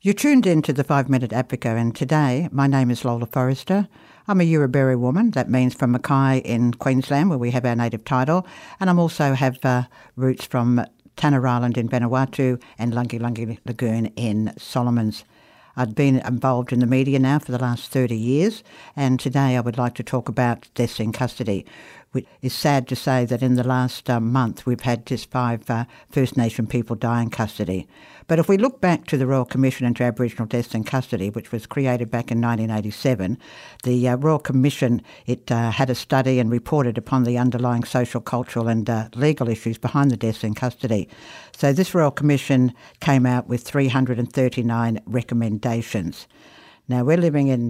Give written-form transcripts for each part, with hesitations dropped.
You're tuned in to the 5 Minute Advocate, and today my name is Lola Forrester. I'm a Yuraberi woman, that means from Mackay in Queensland, where we have our native title, and I also have roots from Tanner Island in Vanuatu and Lungi Lungi Lagoon in Solomons. I've been involved in the media now for the last 30 years, and today I would like to talk about deaths in custody. It is sad to say that in the last month we've had just 5 First Nation people die in custody. But if we look back to the Royal Commission into Aboriginal Deaths in Custody, which was created back in 1987, the Royal Commission, it had a study and reported upon the underlying social, cultural and legal issues behind the deaths in custody. So this Royal Commission came out with 339 recommendations. Now, we're living in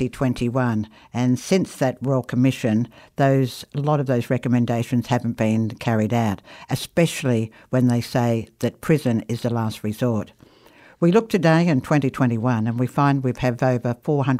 2021, and since that Royal Commission, a lot of those recommendations haven't been carried out, especially when they say that prison is the last resort. We look today in 2021 and we find we've had over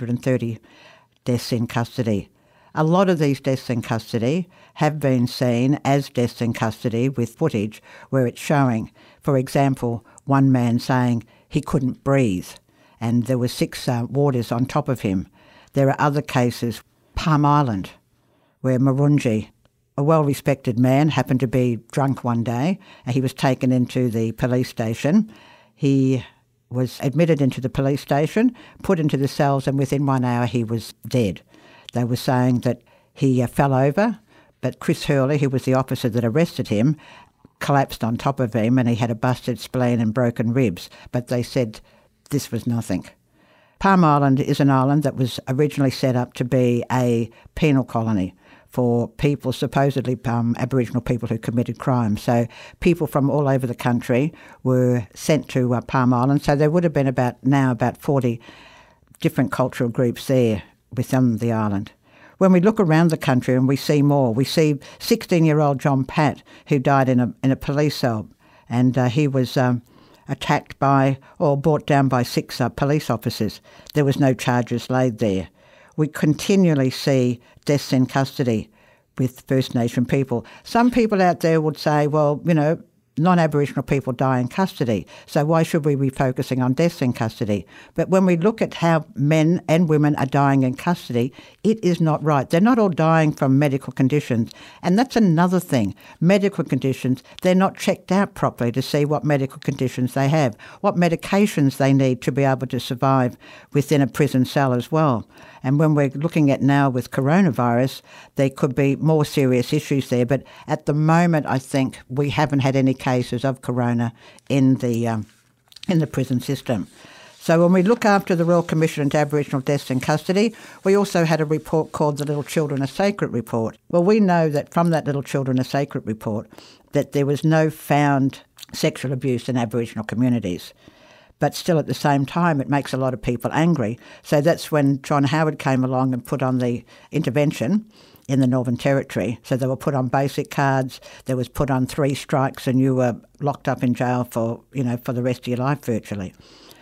430 deaths in custody. A lot of these deaths in custody have been seen as deaths in custody with footage where it's showing, for example, one man saying he couldn't breathe, and there were 6 warders on top of him. There are other cases, Palm Island, where Murungi, a well-respected man, happened to be drunk one day, and he was taken into the police station. He was admitted into the police station, put into the cells, and within 1 hour he was dead. They were saying that he fell over, but Chris Hurley, who was the officer that arrested him, collapsed on top of him, and he had a busted spleen and broken ribs. But they said this was nothing. Palm Island is an island that was originally set up to be a penal colony for people, supposedly Aboriginal people who committed crimes. So people from all over the country were sent to Palm Island. So there would have been about 40 different cultural groups there within the island. When we look around the country and we see more, we see 16-year-old John Pat, who died in a police cell, and he was attacked by or brought down by 6 police officers. There was no charges laid there. We continually see deaths in custody with First Nation people. Some people out there would say, well, non-Aboriginal people die in custody, so why should we be focusing on deaths in custody? But when we look at how men and women are dying in custody, it is not right. They're not all dying from medical conditions, and that's another thing. Medical conditions, they're not checked out properly to see what medical conditions they have, what medications they need to be able to survive within a prison cell as well. And when we're looking at now with coronavirus, there could be more serious issues there. But at the moment, I think we haven't had any cases of corona in the prison system. So when we look after the Royal Commission into Aboriginal Deaths in Custody, we also had a report called the Little Children Are Sacred report. Well, we know that from that Little Children Are Sacred report that there was no found sexual abuse in Aboriginal communities. But still at the same time, it makes a lot of people angry. So that's when John Howard came along and put on the intervention in the Northern Territory. So they were put on basic cards. There was put on 3 strikes and you were locked up in jail for the rest of your life virtually.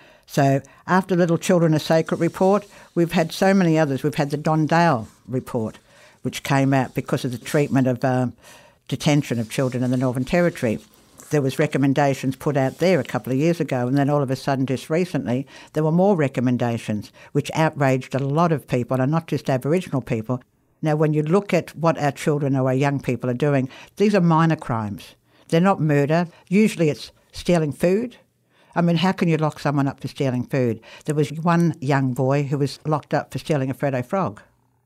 So after Little Children Are Sacred report, we've had so many others. We've had the Don Dale report, which came out because of the treatment of detention of children in the Northern Territory. There was recommendations put out there a couple of years ago, and then all of a sudden, just recently, there were more recommendations, which outraged a lot of people, and not just Aboriginal people. Now, when you look at what our children or our young people are doing, these are minor crimes. They're not murder. Usually it's stealing food. I mean, how can you lock someone up for stealing food? There was one young boy who was locked up for stealing a Freddo frog.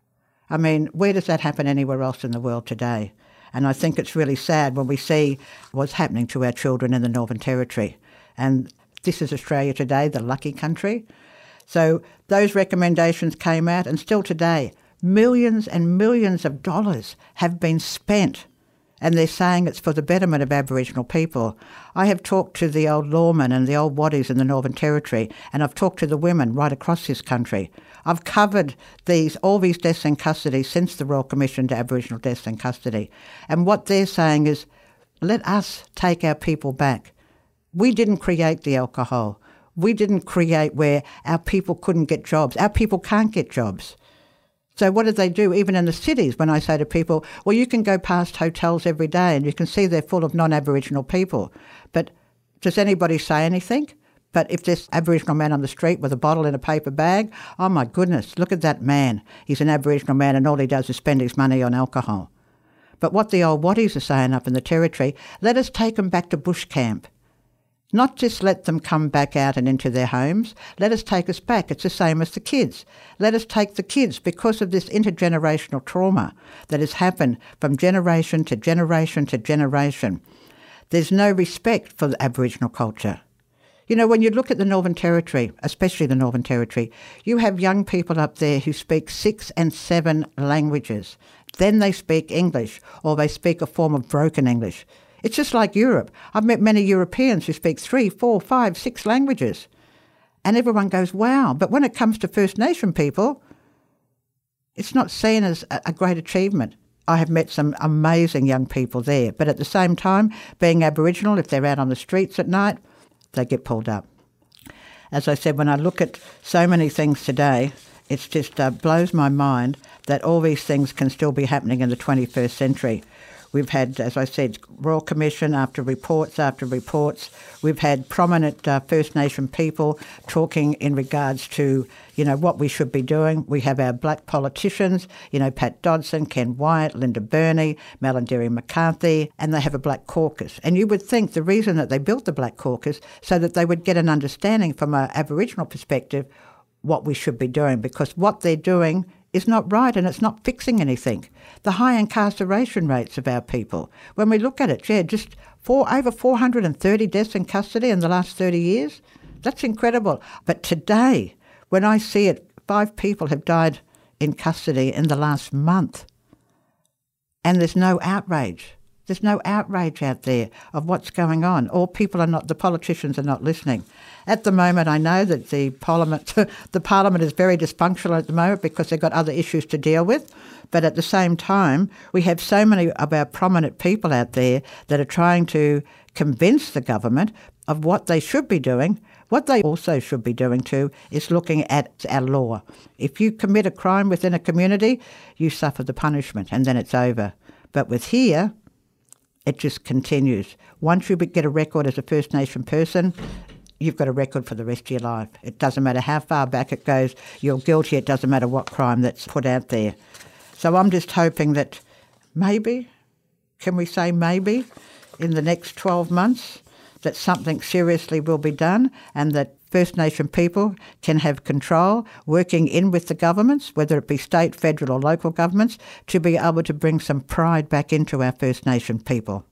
I mean, where does that happen anywhere else in the world today? And I think it's really sad when we see what's happening to our children in the Northern Territory. And this is Australia today, the lucky country. So those recommendations came out, and still today, millions and millions of dollars have been spent. And they're saying it's for the betterment of Aboriginal people. I have talked to the old lawmen and the old waddies in the Northern Territory, and I've talked to the women right across this country. I've covered all these deaths in custody since the Royal Commission to Aboriginal Deaths in Custody. And what they're saying is, let us take our people back. We didn't create the alcohol. We didn't create where our people couldn't get jobs. Our people can't get jobs. So what do they do, even in the cities, when I say to people, well, you can go past hotels every day and you can see they're full of non-Aboriginal people. But does anybody say anything? But if this Aboriginal man on the street with a bottle in a paper bag, oh my goodness, look at that man. He's an Aboriginal man and all he does is spend his money on alcohol. But what the old Waddies are saying up in the Territory, let us take them back to bush camp. Not just let them come back out and into their homes. Let us take us back. It's the same as the kids. Let us take the kids because of this intergenerational trauma that has happened from generation to generation to generation. There's no respect for the Aboriginal culture. You know, when you look at the Northern Territory, especially the Northern Territory, you have young people up there who speak 6 and 7 languages. Then they speak English, or they speak a form of broken English. It's just like Europe. I've met many Europeans who speak 3, 4, 5, 6 languages. And everyone goes, wow. But when it comes to First Nation people, it's not seen as a great achievement. I have met some amazing young people there. But at the same time, being Aboriginal, if they're out on the streets at night, they get pulled up. As I said, when I look at so many things today, it just blows my mind that all these things can still be happening in the 21st century. We've had, as I said, Royal Commission after reports after reports. We've had prominent First Nation people talking in regards to, you know, what we should be doing. We have our black politicians, you know, Pat Dodson, Ken Wyatt, Linda Burney, Malarndirri McCarthy, and they have a black caucus. And you would think the reason that they built the black caucus so that they would get an understanding from an Aboriginal perspective what we should be doing, because what they're doing is not right and it's not fixing anything. The high incarceration rates of our people, when we look at it, just over 430 deaths in custody in the last 30 years, that's incredible. But today, when I see it, 5 people have died in custody in the last month. And there's no outrage. There's no outrage out there of what's going on. Or the politicians are not listening. At the moment, I know that the Parliament is very dysfunctional at the moment because they've got other issues to deal with. But at the same time, we have so many of our prominent people out there that are trying to convince the government of what they should be doing. What they also should be doing too is looking at our law. If you commit a crime within a community, you suffer the punishment and then it's over. But with here, it just continues. Once you get a record as a First Nation person, you've got a record for the rest of your life. It doesn't matter how far back it goes. You're guilty. It doesn't matter what crime that's put out there. So I'm just hoping that maybe, can we say maybe, in the next 12 months, that something seriously will be done and that First Nation people can have control, working in with the governments, whether it be state, federal or local governments, to be able to bring some pride back into our First Nation people.